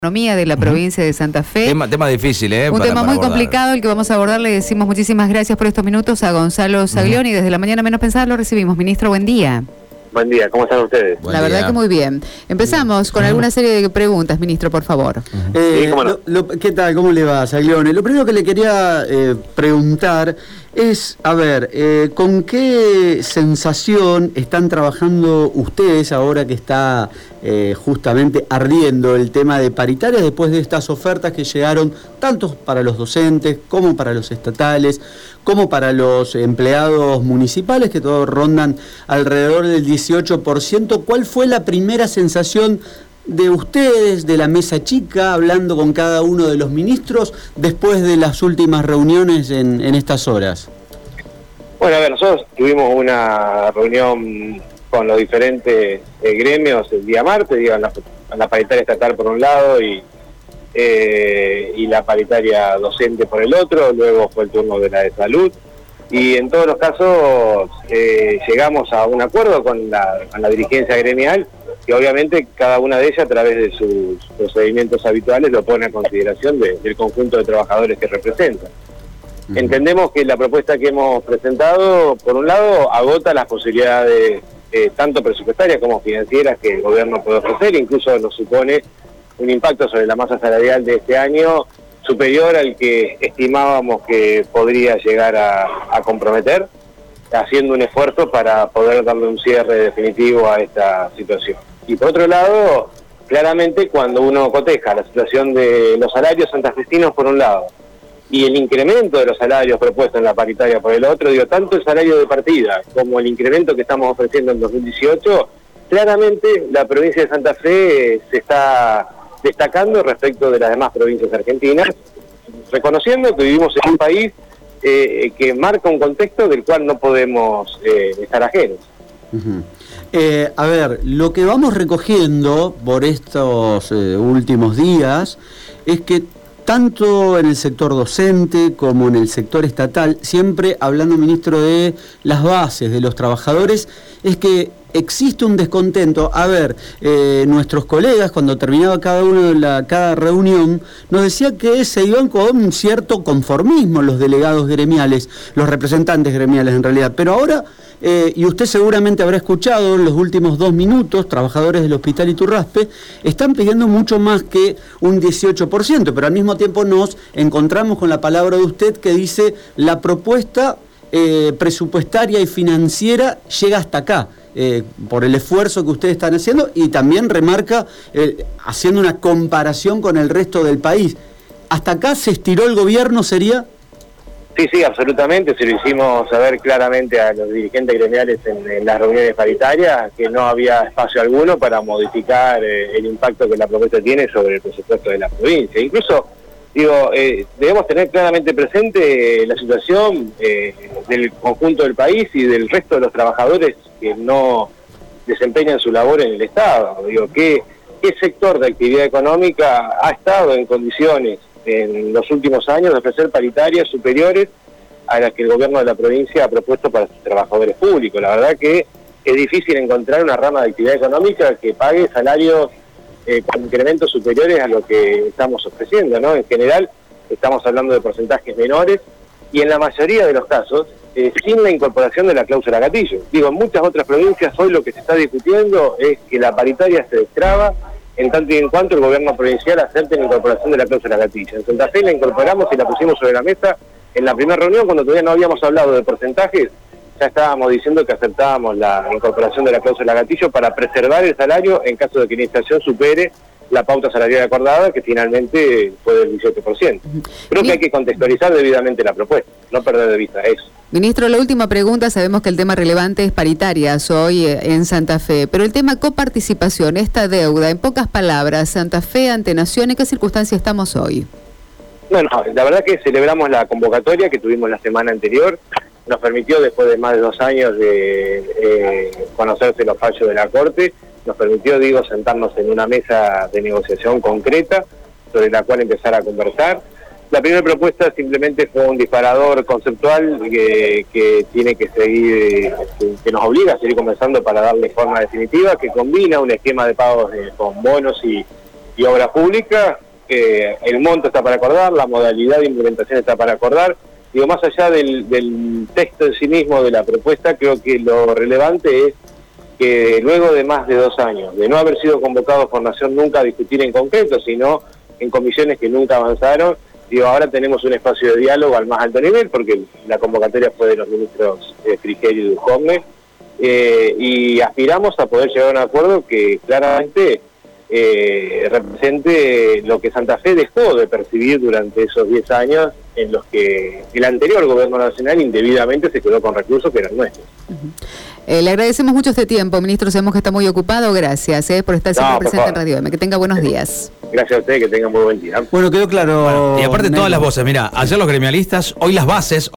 Economía de la provincia de Santa Fe. Tema difícil, Un tema muy complicado, el que vamos a abordar. Le decimos muchísimas gracias por estos minutos a Gonzalo Saglioni. Desde la mañana menos pensada lo recibimos. Ministro, buen día. Buen día, ¿cómo están ustedes? La verdad que muy bien. Empezamos con alguna serie de preguntas, ministro, por favor. Sí, ¿cómo no? ¿Qué tal? ¿Cómo le va, Saglioni? Lo primero que le quería preguntar es, a ver, ¿con qué sensación están trabajando ustedes ahora que está justamente ardiendo el tema de paritarias después de estas ofertas que llegaron tanto para los docentes como para los estatales, como para los empleados municipales, que todos rondan alrededor del 18%? ¿Cuál fue la primera sensación de ustedes, de la mesa chica, hablando con cada uno de los ministros, después de las últimas reuniones en estas horas? Bueno, a ver, nosotros tuvimos una reunión con los diferentes gremios el día martes, la paritaria estatal por un lado y la paritaria docente por el otro. Luego fue el turno de la de salud, y en todos los casos llegamos a un acuerdo con la dirigencia gremial, que obviamente cada una de ellas, a través de sus procedimientos habituales, lo pone a consideración del conjunto de trabajadores que representan. Entendemos que la propuesta que hemos presentado, por un lado, agota las posibilidades tanto presupuestarias como financieras que el gobierno puede ofrecer. Incluso nos supone un impacto sobre la masa salarial de este año superior al que estimábamos que podría llegar a comprometer, haciendo un esfuerzo para poder darle un cierre definitivo a esta situación. Y por otro lado, claramente cuando uno coteja la situación de los salarios santafesinos por un lado y el incremento de los salarios propuestos en la paritaria por el otro, tanto el salario de partida como el incremento que estamos ofreciendo en 2018, claramente la provincia de Santa Fe se está destacando respecto de las demás provincias argentinas, reconociendo que vivimos en un país que marca un contexto del cual no podemos estar ajenos. A ver, lo que vamos recogiendo por estos últimos días es que tanto en el sector docente como en el sector estatal, siempre hablando, ministro, de las bases de los trabajadores, es que existe un descontento. A ver, nuestros colegas, cuando terminaba cada reunión, nos decía que se iban con un cierto conformismo los delegados gremiales, los representantes gremiales en realidad, pero ahora, y usted seguramente habrá escuchado en los últimos 2 minutos, trabajadores del Hospital Iturraspe están pidiendo mucho más que un 18%, pero al mismo tiempo nos encontramos con la palabra de usted que dice la propuesta presupuestaria y financiera llega hasta acá. Por el esfuerzo que ustedes están haciendo, y también remarca haciendo una comparación con el resto del país. ¿Hasta acá se estiró el gobierno, sería? Sí, absolutamente. Se lo hicimos saber claramente a los dirigentes gremiales en las reuniones paritarias, que no había espacio alguno para modificar el impacto que la propuesta tiene sobre el presupuesto de la provincia. Incluso, debemos tener claramente presente la situación del conjunto del país y del resto de los trabajadores que no desempeñan su labor en el Estado. ¿Qué sector de actividad económica ha estado en condiciones en los últimos años de ofrecer paritarias superiores a las que el gobierno de la provincia ha propuesto para sus trabajadores públicos? La verdad que es difícil encontrar una rama de actividad económica que pague salarios con incrementos superiores a lo que estamos ofreciendo, ¿no? En general estamos hablando de porcentajes menores y en la mayoría de los casos sin la incorporación de la cláusula gatillo. En muchas otras provincias hoy lo que se está discutiendo es que la paritaria se destraba en tanto y en cuanto el gobierno provincial acepte la incorporación de la cláusula gatillo. En Santa Fe la incorporamos y la pusimos sobre la mesa en la primera reunión, cuando todavía no habíamos hablado de porcentajes. Ya estábamos diciendo que aceptábamos la incorporación de la cláusula gatillo para preservar el salario en caso de que la inflación supere la pauta salarial acordada, que finalmente fue del 18%. Creo que hay que contextualizar debidamente la propuesta, no perder de vista eso. Ministro, la última pregunta. Sabemos que el tema relevante es paritarias hoy en Santa Fe, pero el tema coparticipación, esta deuda, en pocas palabras, Santa Fe ante Nación, ¿en qué circunstancia estamos hoy? Bueno, la verdad que celebramos la convocatoria que tuvimos la semana anterior. Nos permitió, después de más de 2 años de conocerse los fallos de la Corte, nos permitió, sentarnos en una mesa de negociación concreta sobre la cual empezar a conversar. La primera propuesta simplemente fue un disparador conceptual que tiene que seguir, que nos obliga a seguir conversando para darle forma definitiva, que combina un esquema de pagos con bonos y y Obras Públicas, el monto está para acordar, la modalidad de implementación está para acordar. Digo, más allá del texto en sí mismo de la propuesta, creo que lo relevante es que luego de más de 2 años, de no haber sido convocados por Nación nunca a discutir en concreto, sino en comisiones que nunca avanzaron, digo, ahora tenemos un espacio de diálogo al más alto nivel, porque la convocatoria fue de los ministros Frigerio y Dujovne, y aspiramos a poder llegar a un acuerdo que claramente represente lo que Santa Fe dejó de percibir durante esos 10 años en los que el anterior gobierno nacional indebidamente se quedó con recursos que eran nuestros. Le agradecemos mucho este tiempo, ministro, sabemos que está muy ocupado, gracias por estar siempre presente en Radio M. Que tenga buenos días. Gracias a usted, que tengan muy buen día. Bueno, quedó claro. Bueno, y aparte todas las voces, mira, ayer los gremialistas, hoy las bases.